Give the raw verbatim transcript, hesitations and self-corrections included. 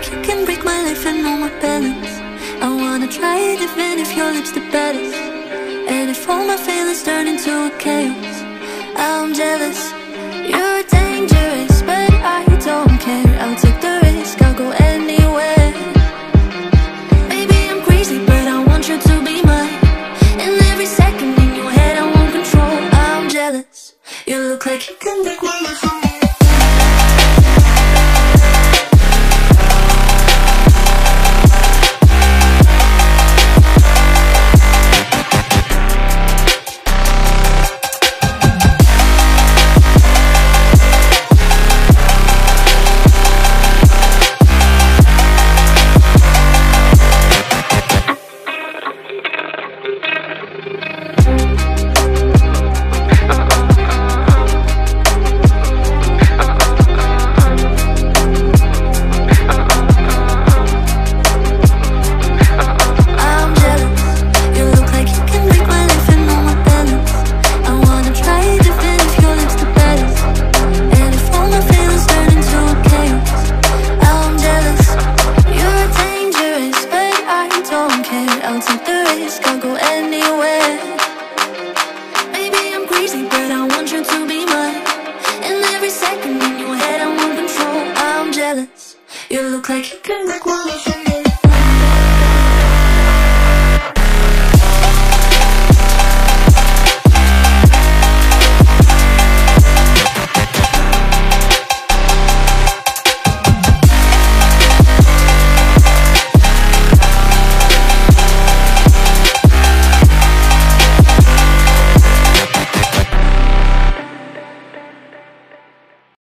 like you can break my life and all my balance. I wanna try it even if your lips the baddest. And if all my feelings turn into a chaos, I'm jealous. You're dangerous, but I don't care. I'll take the risk, I'll go anywhere. Maybe I'm crazy, but I want you to be mine. And every second in your head I want control. I'm jealous. You look like you can make my life. I'll take the risk, I'll go anywhere. Maybe I'm crazy, but I want you to be mine. And every second in your head I want control. I'm jealous. You look like you can make one.